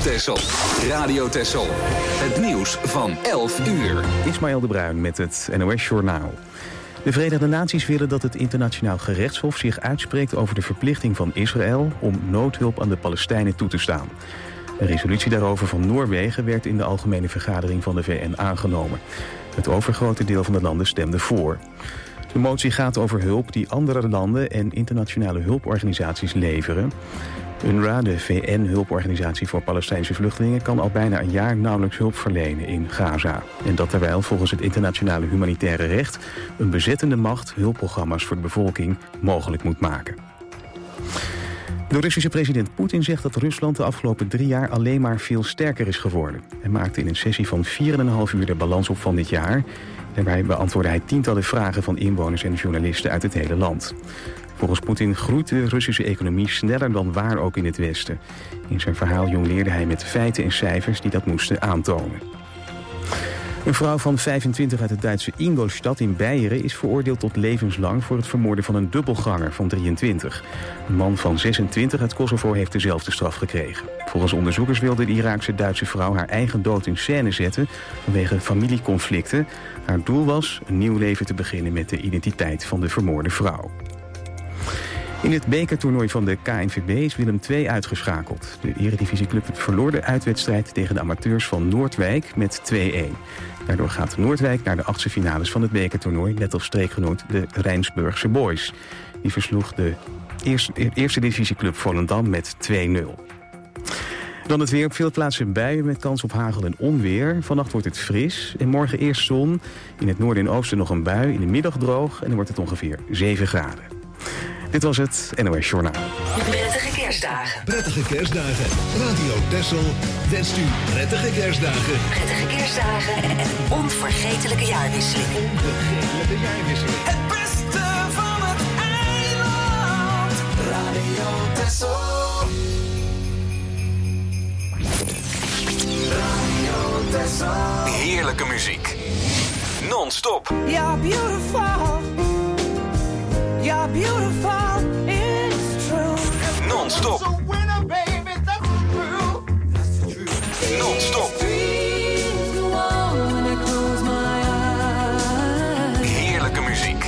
Texel. Radio Texel. Het nieuws van 11 uur. Ismaël de Bruin met het NOS Journaal. De Verenigde Naties willen dat het Internationaal Gerechtshof zich uitspreekt over de verplichting van Israël om noodhulp aan de Palestijnen toe te staan. Een resolutie daarover van Noorwegen werd in de Algemene Vergadering van de VN aangenomen. Het overgrote deel van de landen stemde voor. De motie gaat over hulp die andere landen en internationale hulporganisaties leveren. UNRWA, de VN-hulporganisatie voor Palestijnse vluchtelingen, kan al bijna een jaar nauwelijks hulp verlenen in Gaza. En dat terwijl volgens het internationale humanitaire recht een bezettende macht hulpprogramma's voor de bevolking mogelijk moet maken. De Russische president Poetin zegt dat Rusland de afgelopen 3 jaar alleen maar veel sterker is geworden. Hij maakte in een sessie van 4,5 uur de balans op van dit jaar. Daarbij beantwoordde hij tientallen vragen van inwoners en journalisten uit het hele land. Volgens Poetin groeit de Russische economie sneller dan waar ook in het Westen. In zijn verhaal jongleerde hij met feiten en cijfers die dat moesten aantonen. Een vrouw van 25 uit het Duitse Ingolstadt in Beieren is veroordeeld tot levenslang voor het vermoorden van een dubbelganger van 23. Een man van 26 uit Kosovo heeft dezelfde straf gekregen. Volgens onderzoekers wilde de Iraakse Duitse vrouw haar eigen dood in scène zetten vanwege familieconflicten. Haar doel was een nieuw leven te beginnen met de identiteit van de vermoorde vrouw. In het bekertoernooi van de KNVB is Willem II uitgeschakeld. De eredivisieclub verloor de uitwedstrijd tegen de amateurs van Noordwijk met 2-1. Daardoor gaat Noordwijk naar de achtste finales van het bekertoernooi, net als streekgenoot de Rijnsburgse Boys. Die versloeg de eerste divisieclub Volendam met 2-0. Dan het weer. Op veel plaatsen buien met kans op hagel en onweer. Vannacht wordt het fris en morgen eerst zon. In het noorden en oosten nog een bui, in de middag droog en dan wordt het ongeveer 7 graden. Dit was het NOS Journaal. Prettige kerstdagen. Prettige kerstdagen. Radio Texel wenst u prettige kerstdagen. Prettige kerstdagen en een onvergetelijke jaarwisseling. Onvergetelijke jaarwisseling. Het beste van het eiland. Radio Texel. Radio Texel. Heerlijke muziek. Non-stop. You're beautiful. You're beautiful, it's true. Non-stop. So winner, baby, that's the truth. Non-stop. Heerlijke muziek.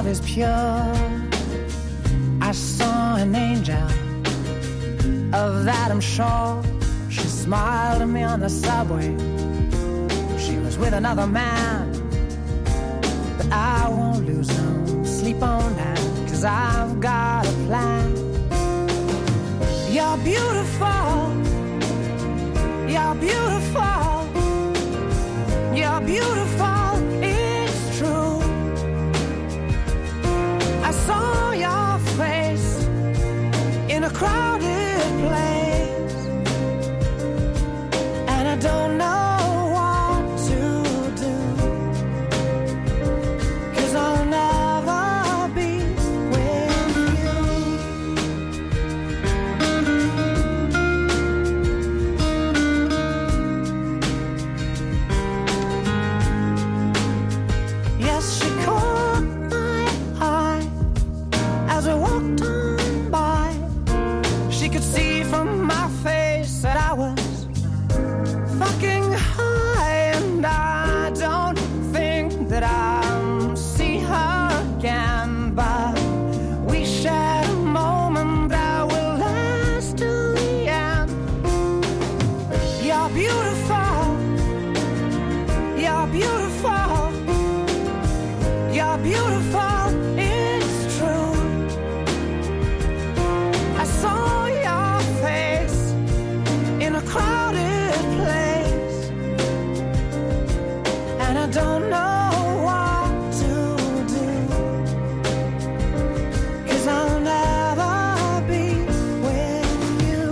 love is pure. I saw an angel, of that I'm sure. She smiled at me on the subway. She was with another man, but I won't lose no sleep on that, 'cause I've got a plan. You're beautiful, you're beautiful, you're beautiful, it's true. I saw your face in a crowded place, and I don't know what to do, 'cause I'll never be with you. Yes, she caught my eye as I walked on by. She could see from my face that I was fucking high, and I don't think that I'll see her again, but we shared a moment that will last till the end. You're beautiful, you're beautiful, you're beautiful, it's true. I saw your face in a crowded place, and I don't know what to do, 'cause I'll never be with you.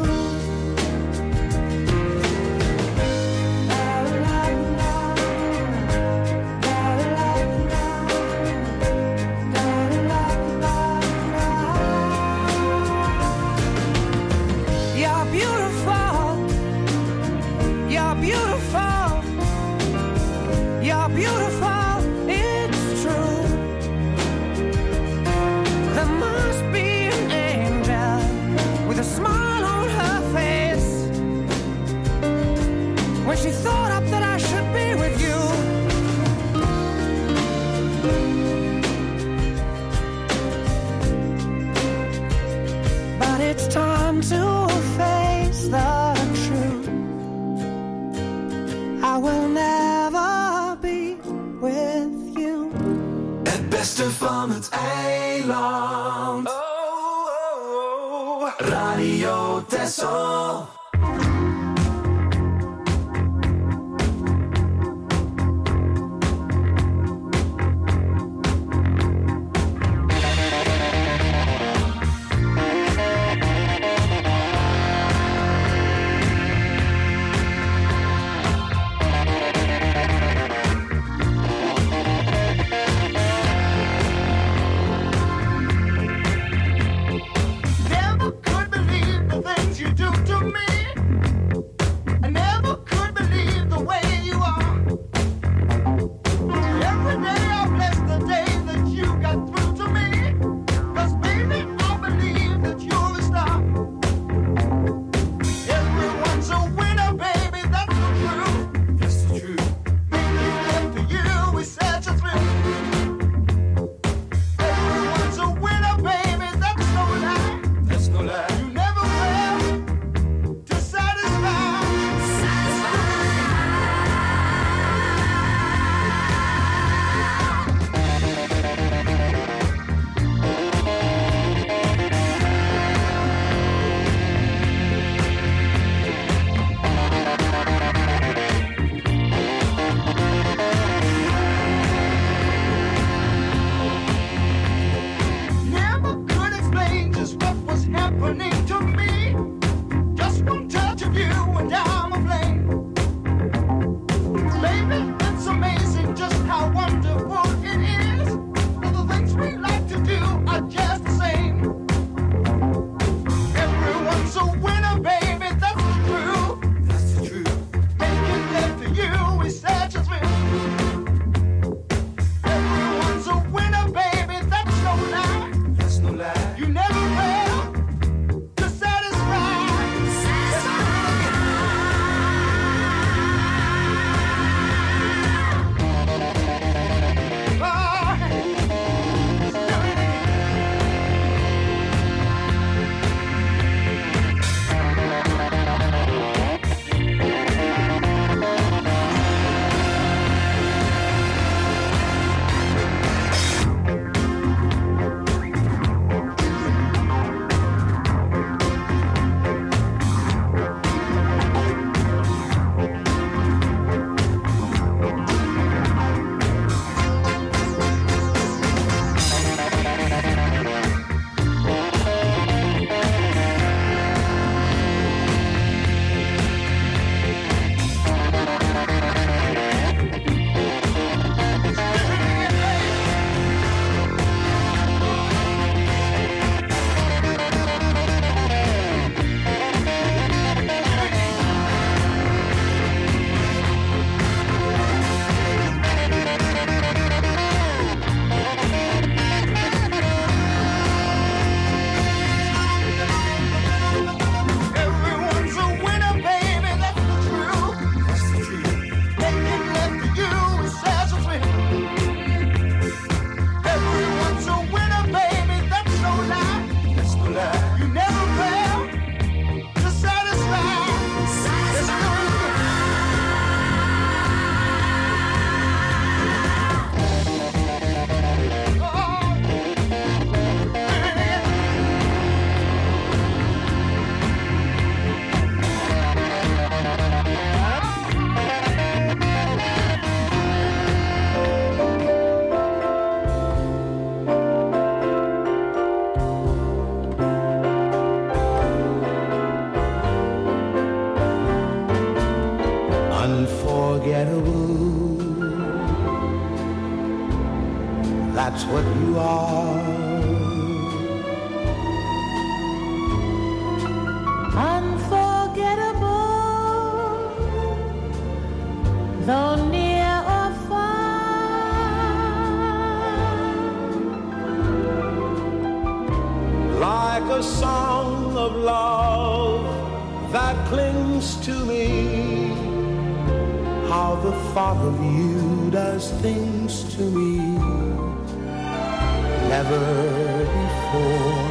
La, la, la. La, la, la. La, la, la, la. You're beautiful, you're beautiful, you're beautiful, it's true. There must be an angel with a smile on her face when she thought up that I should be with you. But it's time to face the truth. I will never be with you. Het beste van het eiland. Radio Texel. Never could believe the things you do to me. I never could believe the way you are. Every day I bless the day that you got through to me. 'Cause baby, I believe that you're a star. Everyone's a winner, baby, that's the truth. That's the truth. Making love to you is such a thrill. Everyone's a winner, baby, that's no lie. That's no lie. You never fail to satisfy. Never could explain just what was happening to me. Just one touch of you and I'm aflame. Baby, it's amazing just how wonderful it is. All the things we like to do are just the same. Everyone's a winner, baby, that's the truth. That's the truth. Making love to you is such a thrill. Everyone's a winner, baby, that's no lie. That's no lie. You never fail to satisfy. that's what you are. Unforgettable, though near or far. Like a song of love that clings to me, how the thought of you does things to me. Never before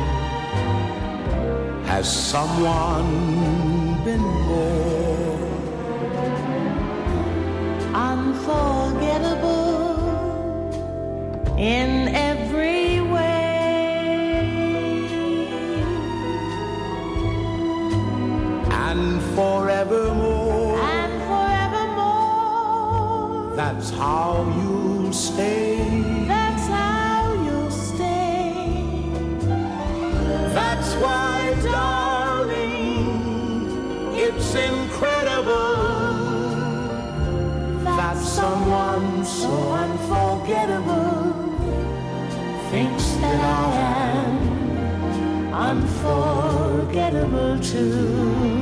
has someone been more unforgettable in every way, and forevermore, that's how you'll stay. That's how you'll stay. That's why, darling, it's incredible that someone so unforgettable thinks that I am unforgettable too.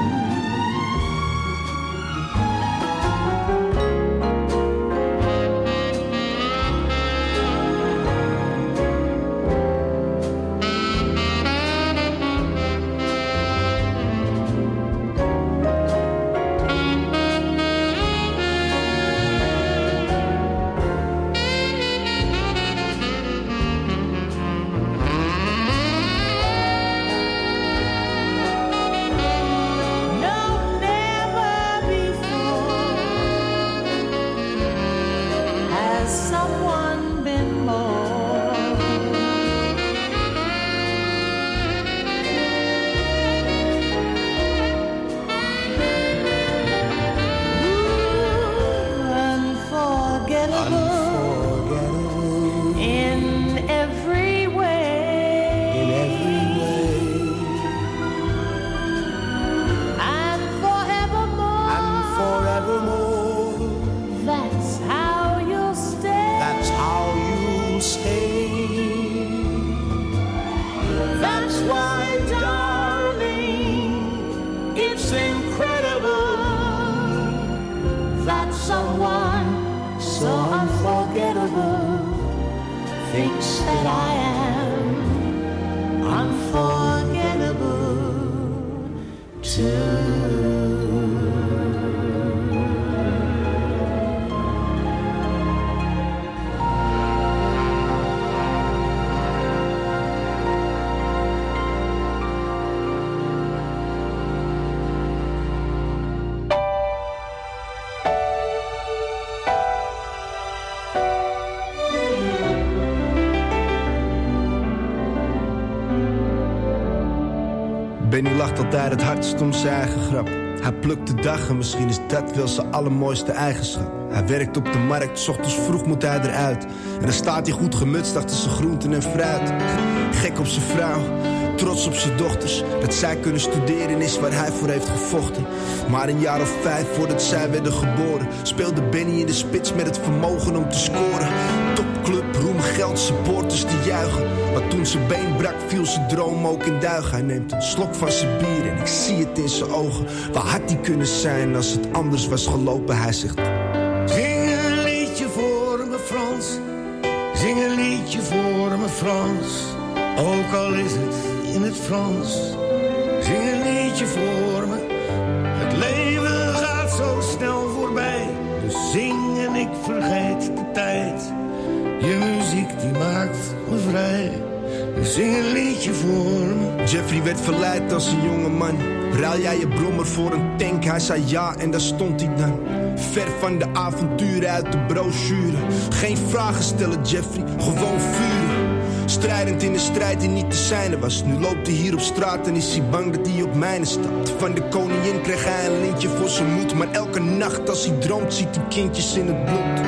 Benny lacht altijd het hardst om zijn eigen grap. Hij plukt de dag en misschien is dat wel zijn allermooiste eigenschap. Hij werkt op de markt, 's ochtends vroeg moet hij eruit. En dan staat hij goed gemutst achter zijn groenten en fruit. Gek op zijn vrouw, trots op zijn dochters. Dat zij kunnen studeren is waar hij voor heeft gevochten. Maar een jaar of 5 voordat zij werden geboren, speelde Benny in de spits met het vermogen om te scoren. Topclub, roem, geld, supporters die juichen. Maar toen zijn been brak viel zijn droom ook in duigen. Hij neemt een slok van zijn bier en ik zie het in zijn ogen. Waar had hij kunnen zijn als het anders was gelopen? Hij zegt: zing een liedje voor me Frans, zing een liedje voor me Frans. Ook al is het in het Frans, zing een liedje voor me. Het leven gaat zo snel voorbij, dus zing en ik vergeet de tijd. Je muziek die maakt me vrij, dus zing een liedje voor me. Jeffrey werd verleid als een jonge man. Ruil jij je brommer voor een tank? Hij zei ja en daar stond hij dan. Ver van de avonturen uit de brochure. Geen vragen stellen Jeffrey, gewoon vuren. Strijdend in een strijd die niet te zijne was. Nu loopt hij hier op straat en is hij bang dat hij op mijne stapt. Van de koningin kreeg hij een lintje voor zijn moed. Maar elke nacht als hij droomt ziet hij kindjes in het bloed.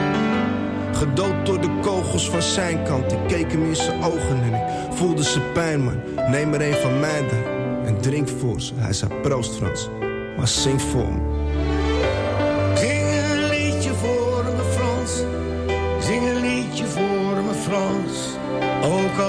Gedood door de kogels van zijn kant. Ik keek hem in zijn ogen en ik voelde zijn pijn, man. Neem er een van mij dan en drink voor ze. Hij zei proost Frans, maar zing voor me. Zing een liedje voor me Frans, zing een liedje voor me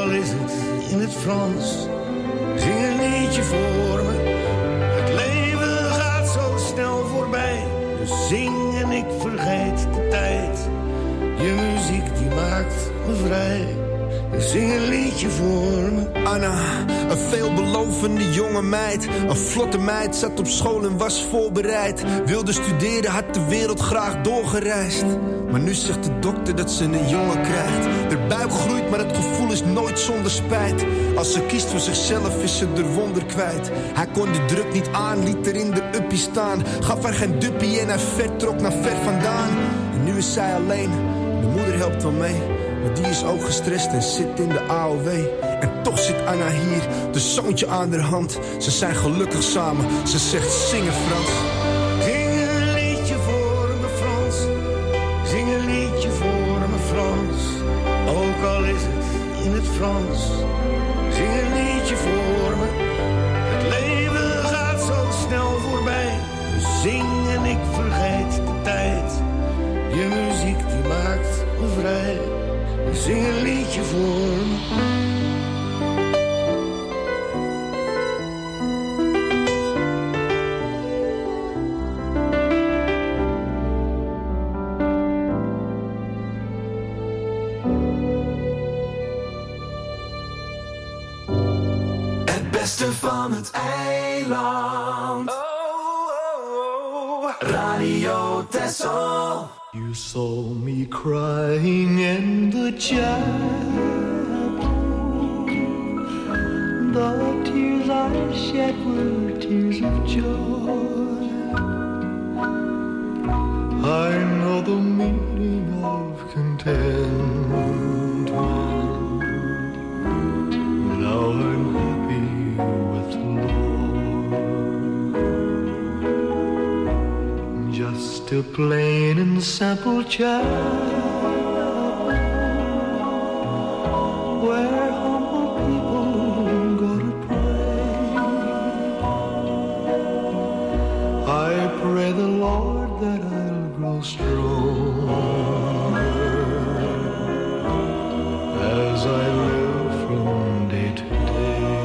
al is het in het Frans. Zing een liedje voor me. Het leven gaat zo snel voorbij. Dus zing en ik vergeet de tijd. Je muziek die maakt me vrij. Dus zing een liedje voor me. Anna, een veelbelovende jonge meid. Een vlotte meid, zat op school en was voorbereid. Wilde studeren, had de wereld graag doorgereisd. Maar nu zegt de dokter dat ze een jongen krijgt. De buik groeit, maar het gevoel is nooit zonder spijt. Als ze kiest voor zichzelf is ze er wonder kwijt. Hij kon de druk niet aan, liet er in de uppie staan. Gaf haar geen duppie en hij vertrok naar ver vandaan. En nu is zij alleen, de moeder helpt wel mee. Maar die is ook gestrest en zit in de AOW. En toch zit Anna hier, de zoontje aan haar hand. Ze zijn gelukkig samen, ze zegt zingen Frans. Zing een liedje voor me Frans. Zing een liedje voor me Frans. Ook al is het in het Frans. Zing een liedje voor me. Het leven gaat zo snel voorbij. Dus zing en ik vergeet de tijd. Je muziek die maakt me vrij. Zing een liedje voor me. Het beste van het eiland. Radio Texel. You saw me crying in the chapel. The tears I shed were tears of joy. I know the meaning of contentment. Now I'm happy with the Lord. Just a plain and simple child, where humble people go to pray. I pray the Lord that I'll grow stronger as I live from day to day.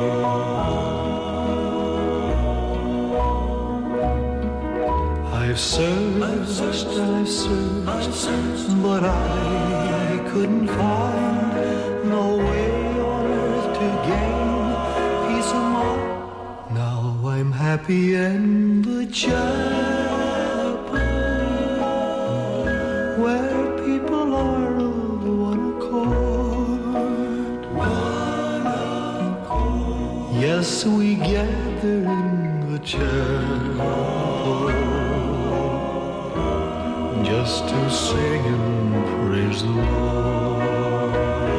I've searched, but I couldn't find no way on earth to gain peace of mind. Now I'm happy in the chapel, where people are of one accord. Yes, we gather in the chapel just to sing and praise the Lord.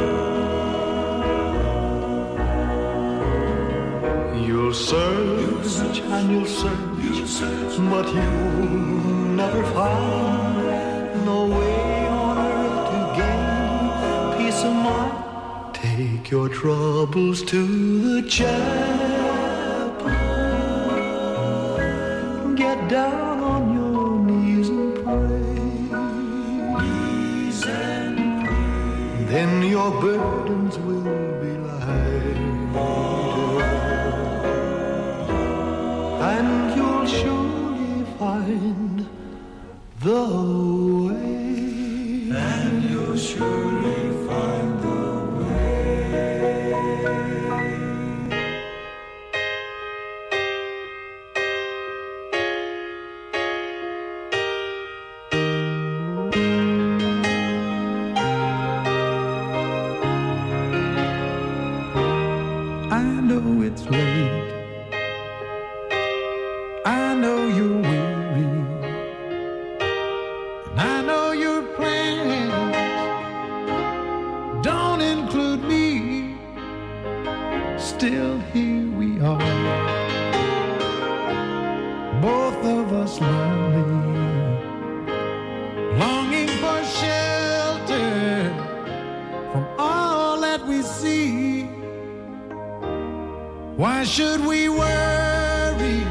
You'll search and you'll search, but you'll never find no way on earth to gain peace of mind. Take your troubles to the chapel, get down on your knees and pray. Then your burdens will be lighter, and you'll surely find the way. And you'll surely find the way. It's late, I know you're weary, and I know your plans don't include me. Still here we are, both of us lonely, longing for shelter from all that we see. Why should we worry?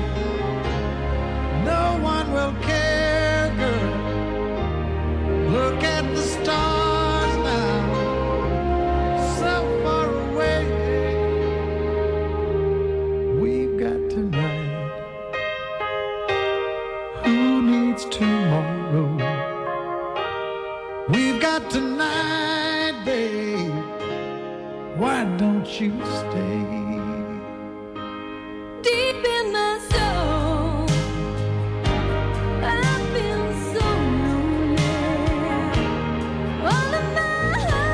No one will care, girl. Look at the stars now, so far needs tomorrow? We've got tonight, babe. Why don't you stay? Deep in my soul, I've been so lonely. All of my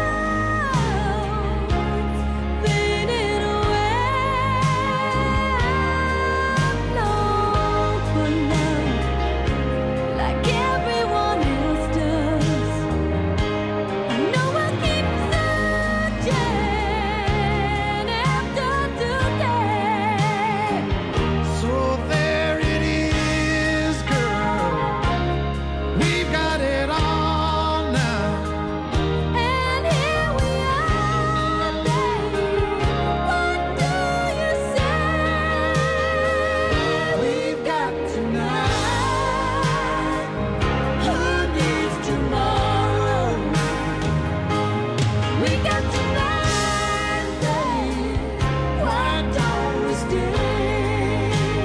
hopes faded away. I long for love like everyone else does. I know I'll keep searching after today. So there it is, girl. We've got it all now. And here we are, babe. What do you say? We've got tonight. Who needs tomorrow? We got tonight, babe. Why don't we stay?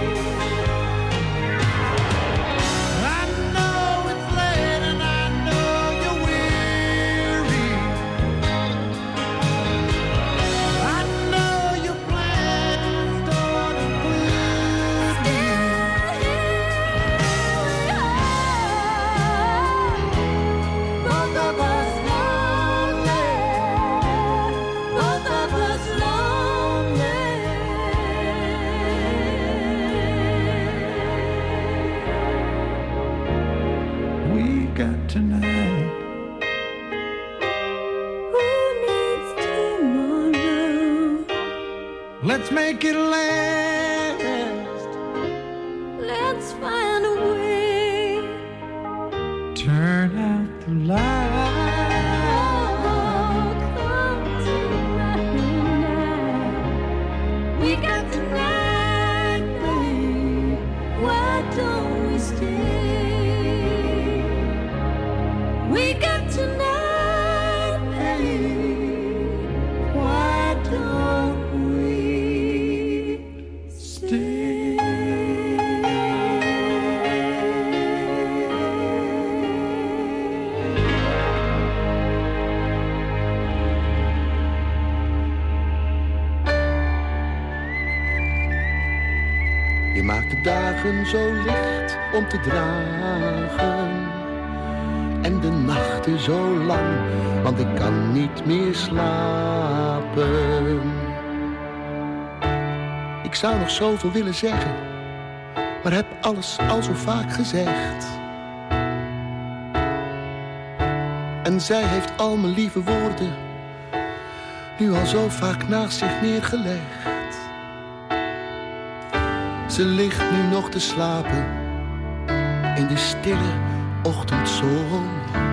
I know it's late and I know you're weary. I know your plans don't include me. Both of us lonely. Both of us lonely. We got tonight. Who needs tomorrow? Let's make it last. Let's find a way. Turn out the light. Oh, come tonight. We got tonight, babe. Why don't we stay? We got tonight, babe. Why don't we Je maakt de dagen zo licht om te dragen en de nachten zo lang, want ik kan niet meer slapen. Ik zou nog zoveel willen zeggen, maar heb alles al zo vaak gezegd. En zij heeft al mijn lieve woorden nu al zo vaak naast zich neergelegd. Ze ligt nu nog te slapen in de stille ochtendzon.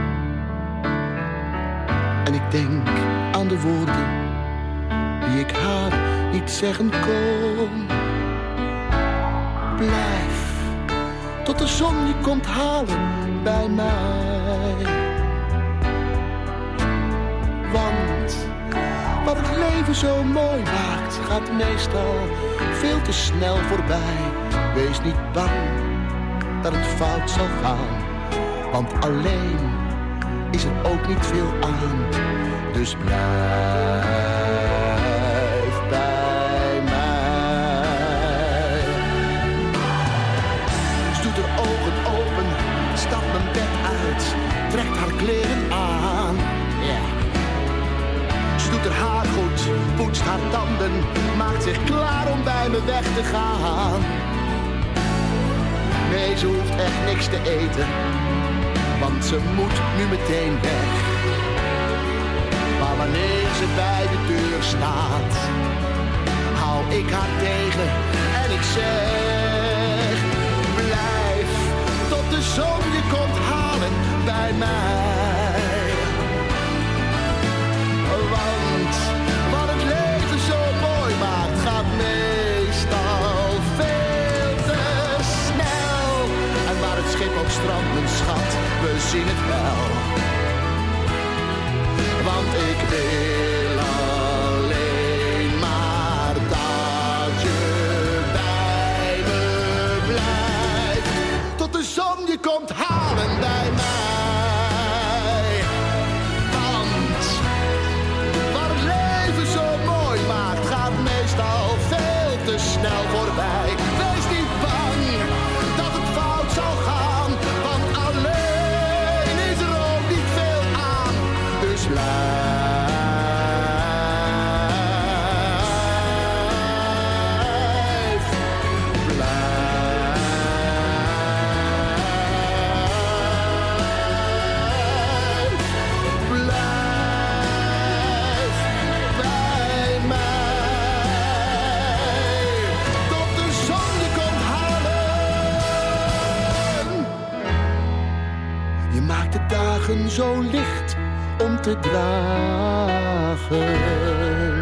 En ik denk aan de woorden die ik haar niet zeggen kon. Blijf tot de zon je komt halen bij mij. Want wat het leven zo mooi maakt, gaat meestal veel te snel voorbij. Wees niet bang dat het fout zal gaan, want alleen is er ook niet veel aan. Dus blijf bij mij. Ze doet haar ogen open, stapt mijn bed uit, trekt haar kleren aan. Ze doet haar haar goed, poetst haar tanden, maakt zich klaar om bij me weg te gaan. Nee, ze hoeft echt niks te eten, want ze moet nu meteen weg. Maar wanneer ze bij de deur staat, hou ik haar tegen en ik zeg: blijf tot de zon je komt halen bij mij. Want wat het leven zo mooi maakt, gaat meestal veel te snel. En waar het schip op strandt, mijn schat, we zien het wel. Want ik wil alleen maar dat je bij me blijft. Tot de zon je komt halen. de dagen zo licht om te dragen.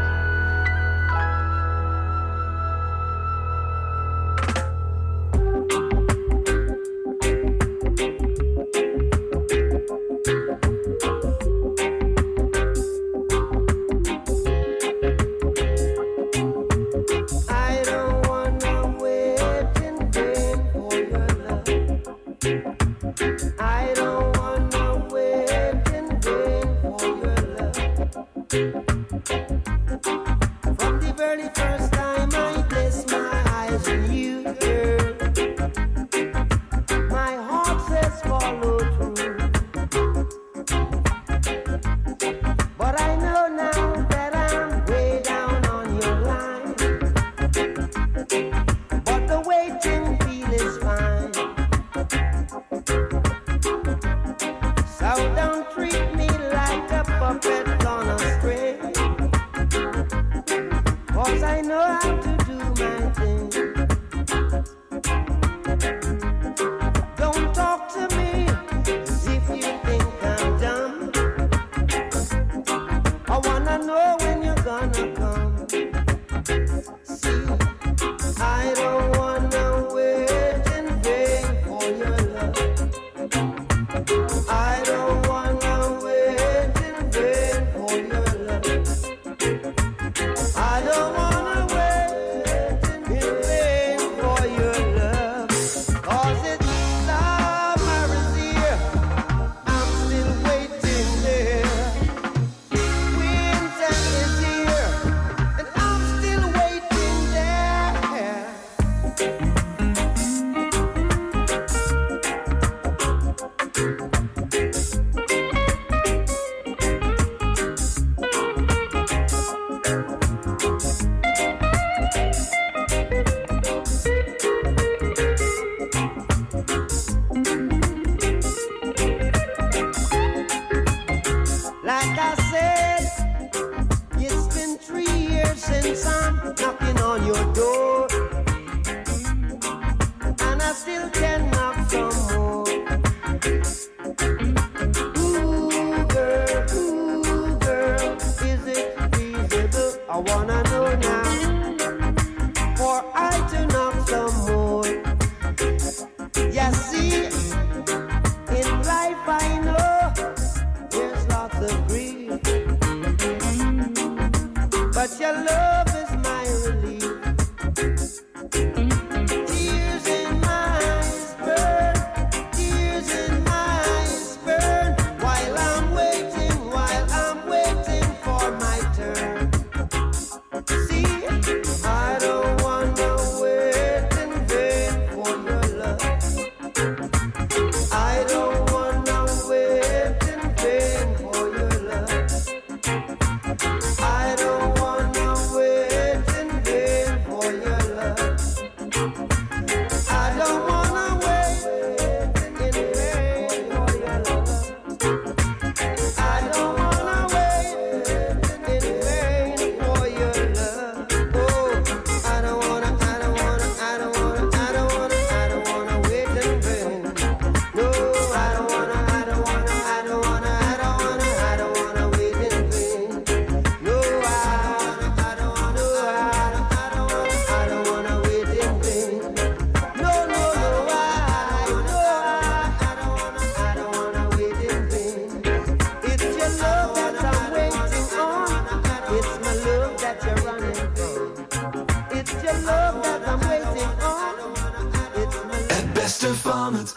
Van het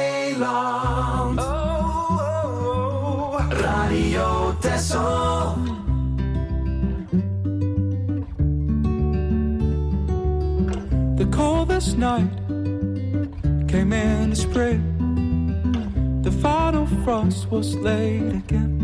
eiland. Radio Texel. The coldest night came in the spring. The final frost was late again.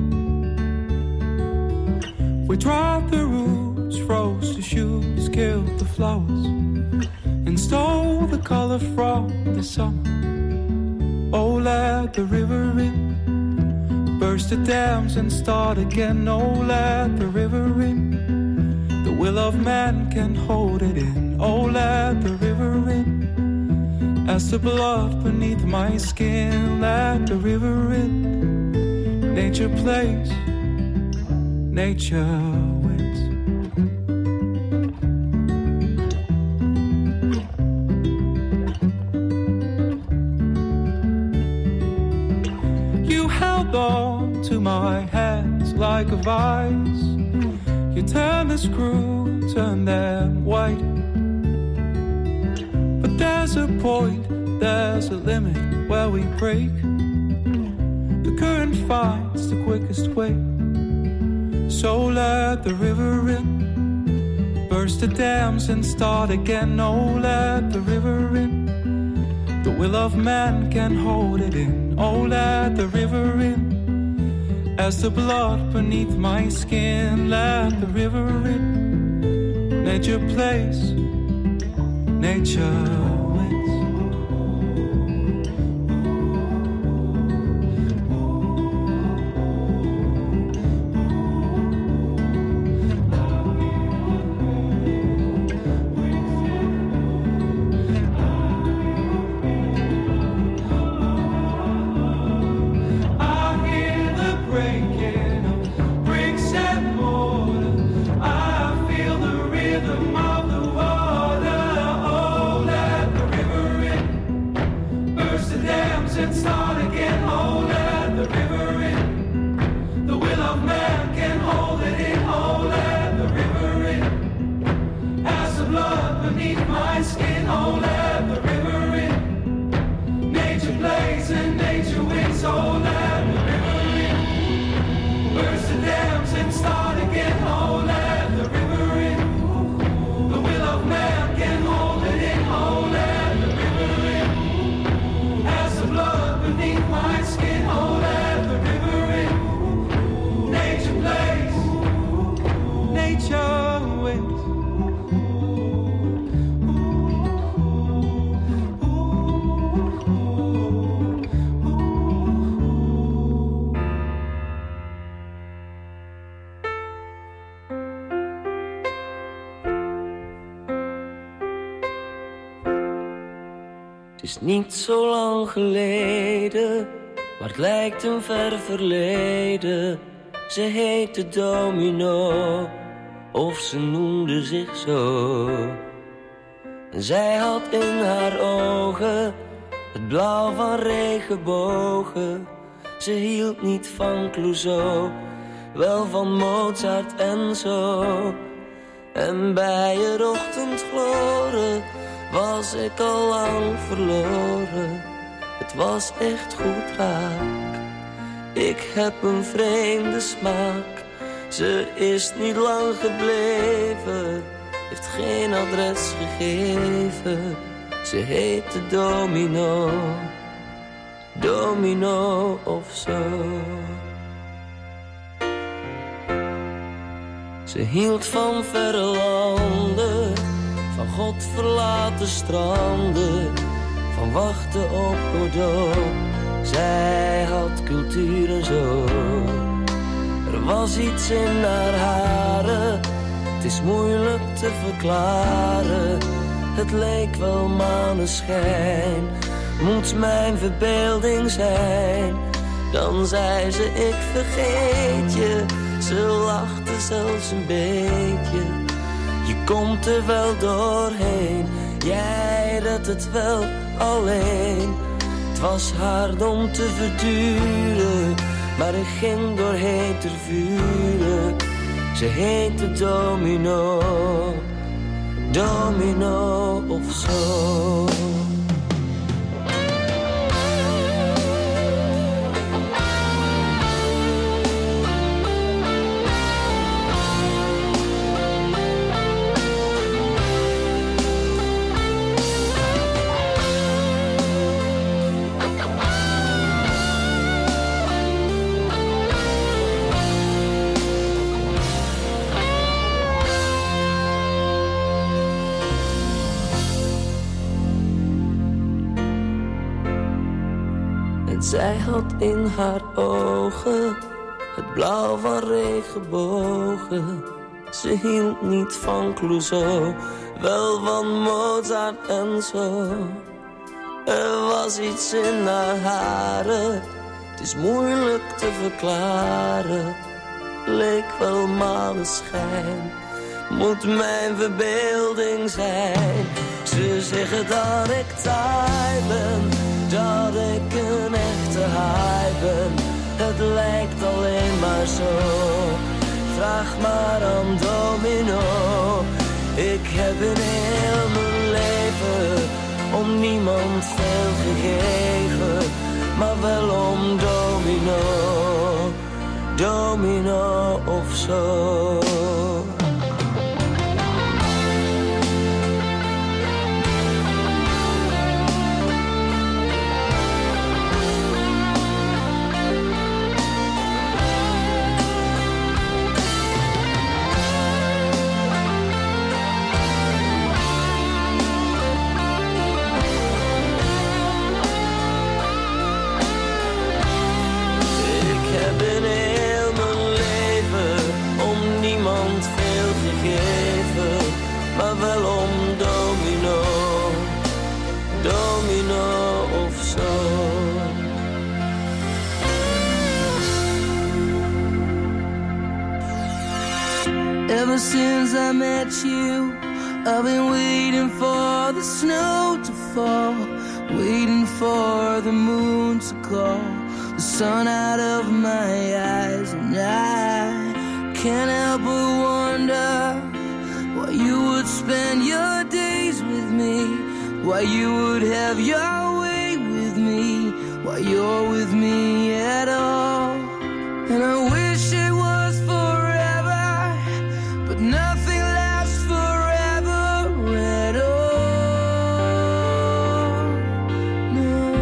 We dried the roots, froze the shoots, killed the flowers, and stole the color from the summer. Oh, let the river in, burst the dams and start again. Oh, let the river in, the will of man can hold it in. Oh, let the river in, as the blood beneath my skin. Let the river in. Nature plays, nature wins. You held on to my hands like a vice. You turn the screw, turn them white. But there's a point, there's a limit where we break. The current finds the quickest way. So let the river in. Burst the dams and start again. Oh, let the river in. The will of man can hold it in. Oh, let the river in. As the blood beneath my skin, let the river in. Nature plays, nature wins. Het is niet zo lang geleden, maar het lijkt een ver verleden. Ze heette Domino, of ze noemde zich zo. En zij had in haar ogen het blauw van regenbogen. Ze hield niet van Clouseau, wel van Mozart en zo. En bij het ochtendgloren was ik al lang verloren. Het was echt goed raak. Ik heb een vreemde smaak. Ze is niet lang gebleven, heeft geen adres gegeven. Ze heette Domino, Domino of zo. Ze hield van verre landen, van God verlaten stranden, van wachten op Godot. Zij had cultuur en zo. Er was iets in haar haren, het is moeilijk te verklaren. Het leek wel maneschijn, moet mijn verbeelding zijn. Dan zei ze, ik vergeet je. Ze lachte zelfs een beetje. Je komt er wel doorheen, jij redt het wel alleen. Het was hard om te verduren, maar ik ging door heter vuren. Ze heette Domino, Domino of zo. Zij had in haar ogen het blauw van regenbogen. Ze hield niet van Clouseau, wel van Mozart en zo. Er was iets in haar haren, het is moeilijk te verklaren. Leek wel maneschijn, moet mijn verbeelding zijn. Ze zeggen dat ik taai ben, dat ik een echte haai ben. Het lijkt alleen maar zo, vraag maar aan Domino. Ik heb in heel mijn leven om niemand veel gegeven, maar wel om Domino, Domino of zo. Maar wel om Domino, Domino of zo. Ever since I met you, I've been waiting for the snow to fall, waiting for the moon to call the sun out of my eyes, and I can't help but wonder why you would spend your days with me, why you would have your way with me, why you're with me at all. And I wish it was forever, but nothing lasts forever at all. No,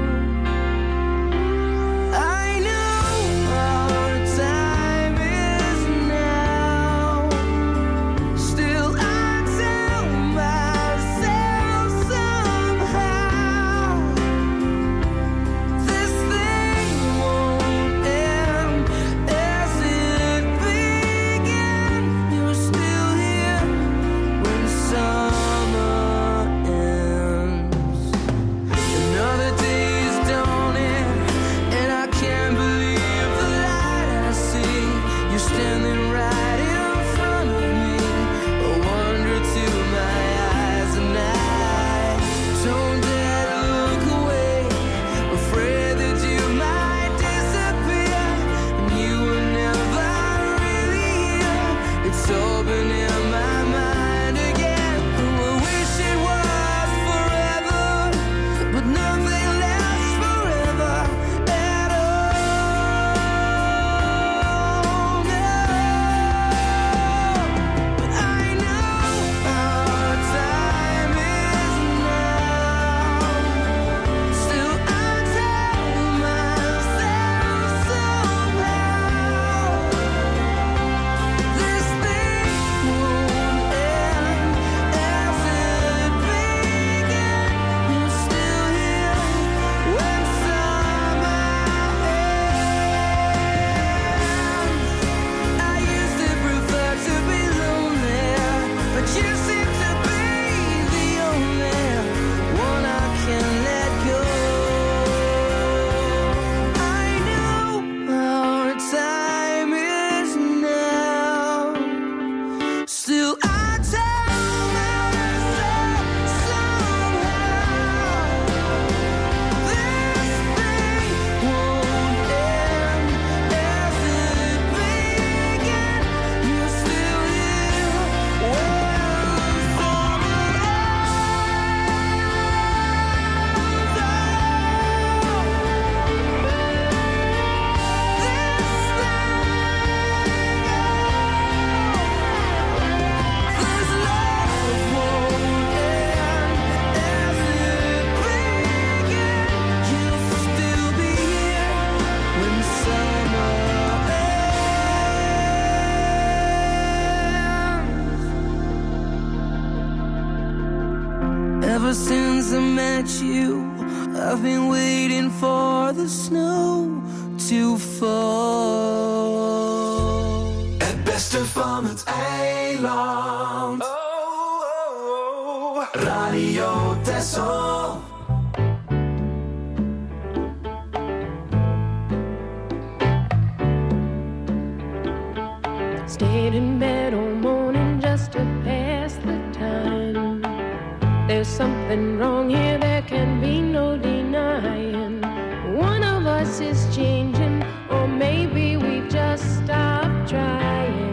I know our time is now. Still I tell myself somehow this thing won't end as it began. You're still here when summer ends. Another day's dawning, and I can't believe the light I see. You're standing right in front of me, a wonder to my eyes, and I don't dare look away, afraid that you might disappear, and you were never really here. It's all been in my mind again. I wish it was forever, but nothing lasts forever at all. No, but I know our time is now. Still I tell myself somehow this thing won't end as it began. You're still here when summer ends. I used to prefer to be lonely, but you seem to be the only one I can let go. I know our time is now. Still I tell myself somehow this thing won't end as it began. You're still here when summer Ever since I met you, I've been waiting for the snow to fall. Het beste van het eiland. Radio Texel. stayed in bed all morning just to pass the time. There's something wrong here, there can be no denying. One of us is changing, or maybe we've just stopped trying.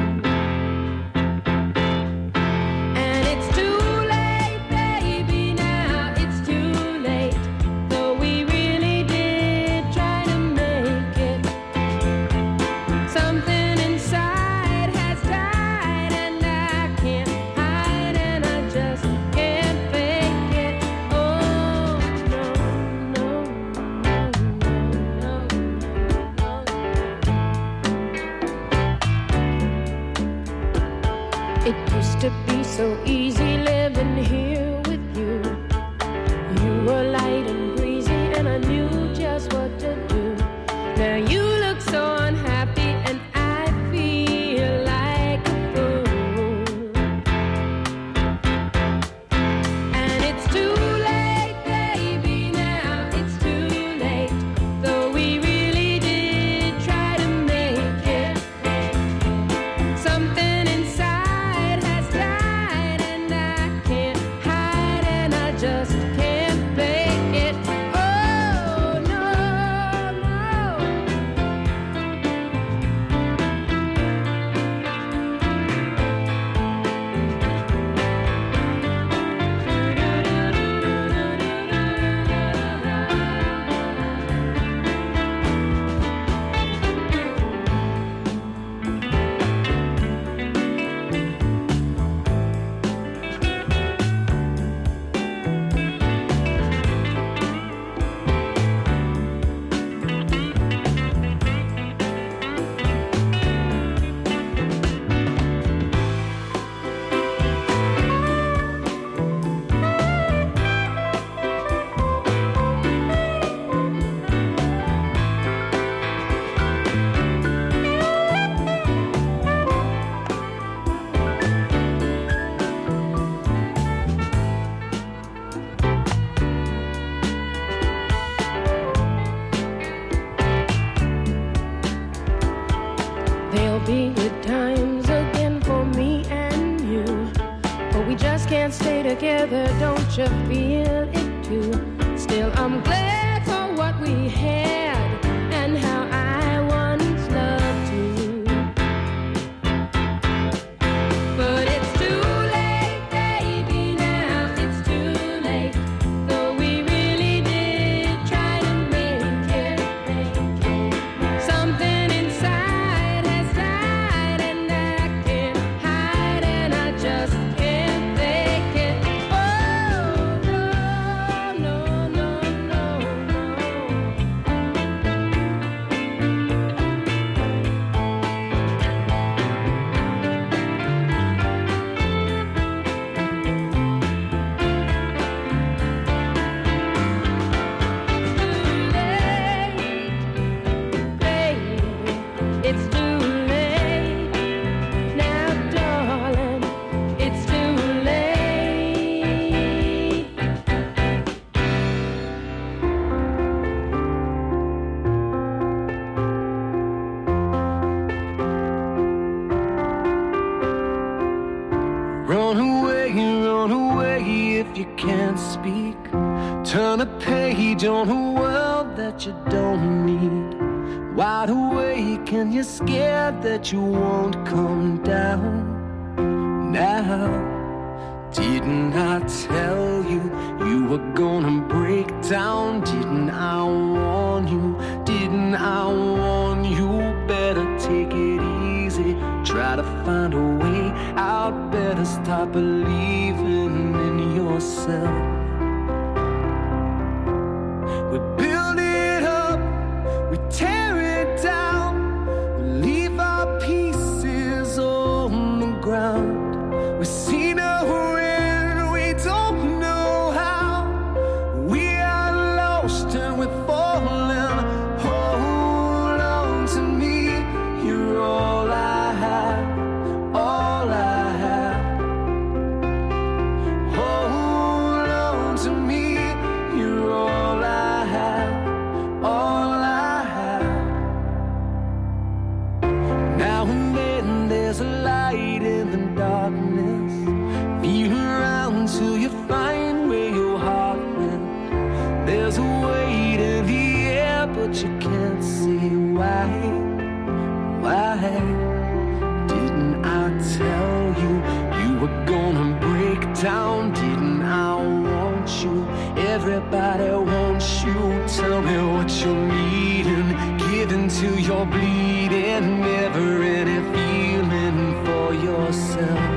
To be so easy living here with you. You were light and breezy and I knew just what to do. Now you look so unhappy and I feel like a fool. And it's too late, baby, now it's too late. Though we really did try to make it. Something be good times again for me and you. But we just can't stay together, don't you feel it too? Still, I'm glad for what we had and how I once loved you. But it's too late, baby, now it's too late. Though we really did try to make it. Something inside turn a page on a world that you don't need. Wide awake and you're scared that you won't come down. Now, didn't I tell you you were gonna break down? Didn't I warn you? Didn't I warn you? Better take it easy. Try to find a way out. Better stop believing in yourself. We build it up, we tear it down, we leave our pieces on the ground. We see no end, we don't know how. We are lost and we're falling. Hold on to me, you're all I have, all I have. Hold on to me, you're all I have, all I have. Now and then but you can't see why. Why didn't I tell you you were gonna break down? Didn't I want you? Everybody wants you. Tell me what you're needing, give into your bleeding, never any feeling for yourself.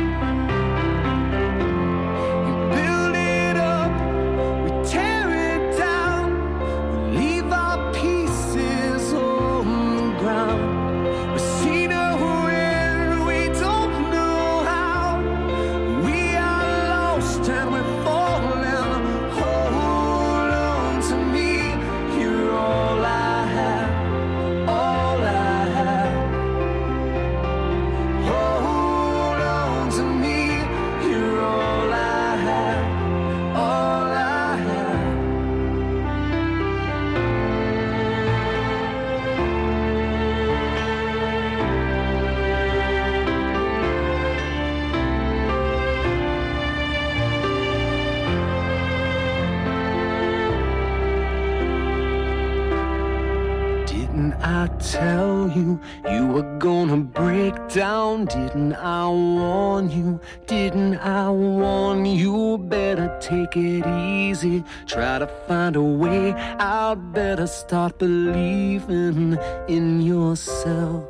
Tell you you were gonna break down. Didn't I warn you? Didn't I warn you? Better take it easy, try to find a way out. Better start believing in yourself.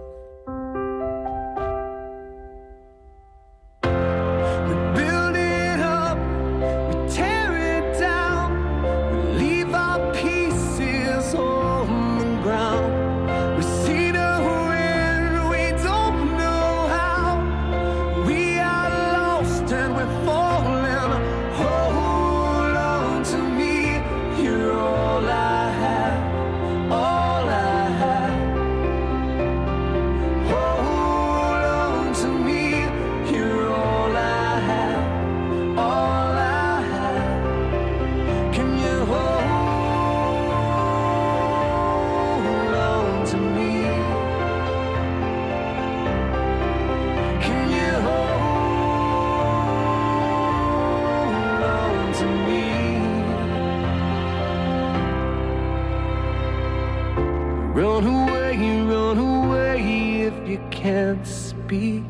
Run away if you can't speak.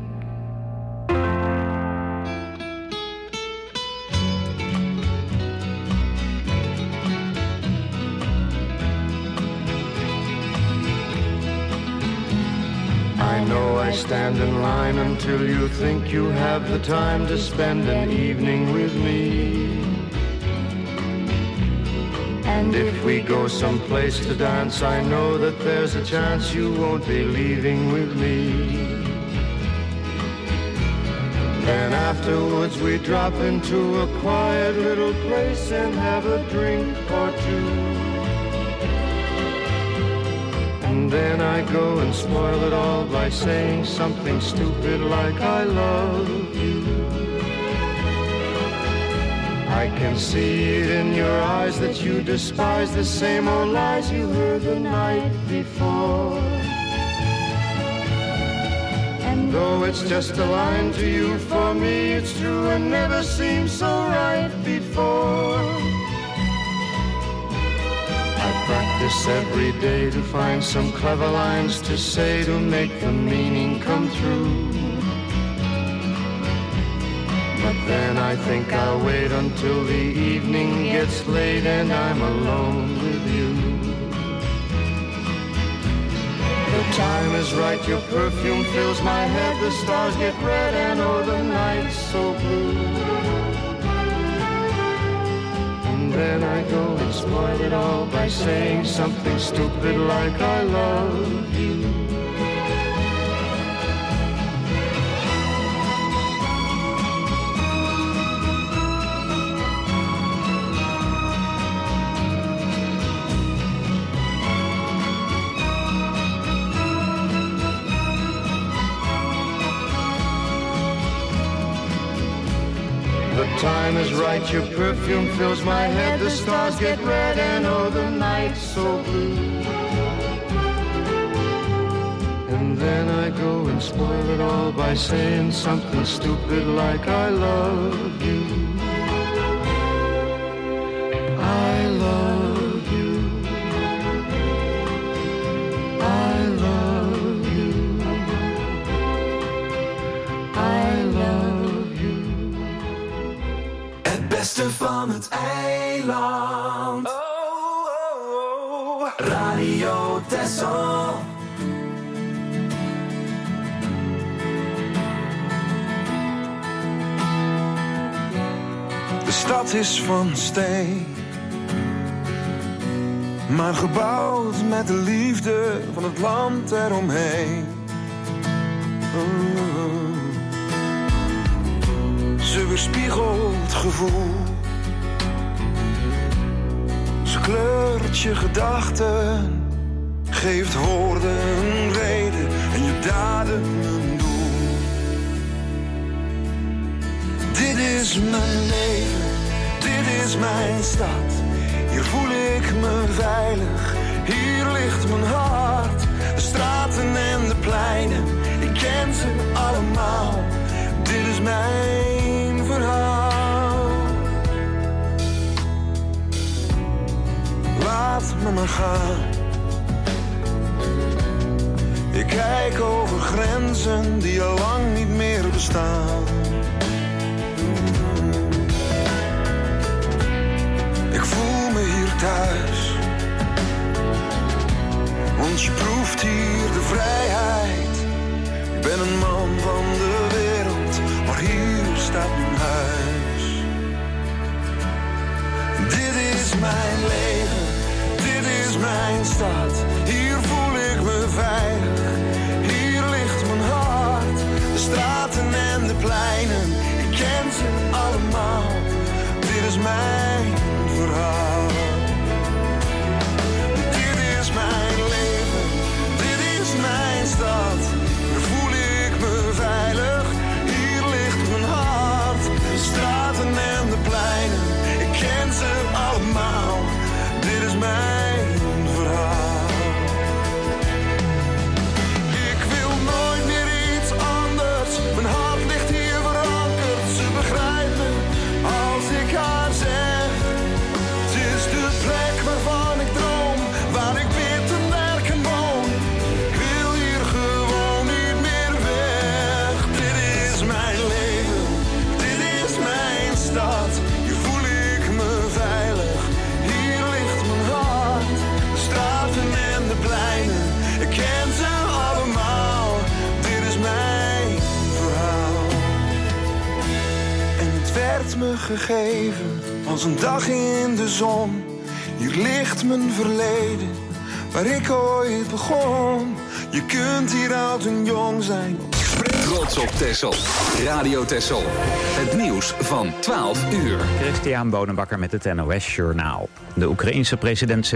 I know I stand in line until you think you have the time to spend an evening with me. And if we go someplace to dance, I know that there's a chance you won't be leaving with me. Then afterwards we drop into a quiet little place and have a drink or two. And then I go and spoil it all by saying something stupid like I love you. I can see it in your eyes that you despise the same old lies you heard the night before. And though it's just a line to you, for me it's true and never seemed so right before. I practice every day to find some clever lines to say to make the meaning come through. But then I think I'll wait until the evening gets late and I'm alone with you. The time is right, your perfume fills my head, the stars get red and oh the night's so blue. And then I go and spoil it all by saying something stupid like I love you. The time is right, your perfume fills my head, the stars get red and oh the night's so blue. And then I go and spoil it all by saying something stupid like I love you. I love you. beste van het eiland. Radio Texel. De stad is van steen, maar gebouwd met de liefde van het land eromheen. Ze weerspiegelt gevoel, ze kleurt je gedachten, geeft woorden een reden en je daden een doel. Dit is mijn leven, dit is mijn stad. Hier voel ik me veilig, hier ligt mijn hart. De straten en de pleinen, ik ken ze allemaal. Dit is mijn verhaal. Laat me maar gaan. Ik kijk over grenzen die al lang niet meer bestaan. Ik voel me hier thuis, want je proeft hier de vrijheid. Ik ben een man van de wereld, maar hier staat mijn huis. Dit is mijn leven, dit is mijn stad. Hier voel ik me veilig, hier ligt mijn hart. De straten en de pleinen, ik ken ze allemaal. Dit is mijn verhaal. Dit is mijn leven, dit is mijn stad. Hier voel ik me veilig, hier ligt mijn hart. De straten en de pleinen, ik ken ze allemaal. Dit is mijn verhaal. Ik wil nooit meer iets anders. Mijn hart ligt hier verankerd. Ze begrijpt me als ik haar zeg. Het is de plek waarvan ik droom, waar ik bid en werk en woon. Ik wil hier gewoon niet meer weg. Dit is mijn leven, dit is mijn stad. Hier voel ik me veilig, hier ligt mijn hart. De straten en de pleinen, ik ken ze allemaal. Dit is mijn verhaal. En het werd me gegeven als een dag in de zon. Hier ligt mijn verleden, waar ik ooit begon. Je kunt hier oud en jong zijn. Trots op Texel. Radio Texel. Het nieuws van 12 uur. Christian Bonenbakker met het NOS Journaal. De Oekraïense president